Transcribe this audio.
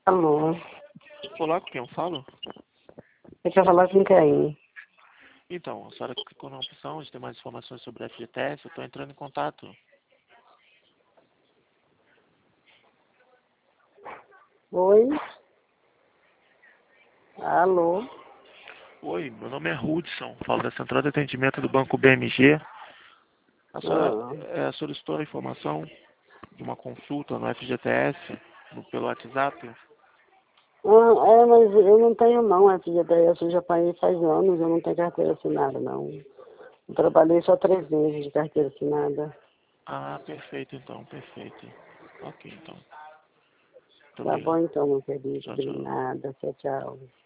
Alô, Olá, com quem eu falo? você quer falar com quem? Então, a senhora clicou na opção de ter mais informações sobre a FGTS, eu estou entrando em contato. Oi? Alô? Oi, meu nome é Hudson, falo da Central de Atendimento do Banco BMG. A senhora Ah, solicitou a informação de uma consulta no FGTS pelo WhatsApp? mas eu não tenho não, FGTS, eu já paguei faz anos, eu não tenho carteira assinada não. Eu trabalhei só 3 meses de carteira assinada. Ah, perfeito então, perfeito. Ok, então. Muito Tá bom obrigado. então, meu querido, Tchau, tchau. obrigada, tchau, tchau.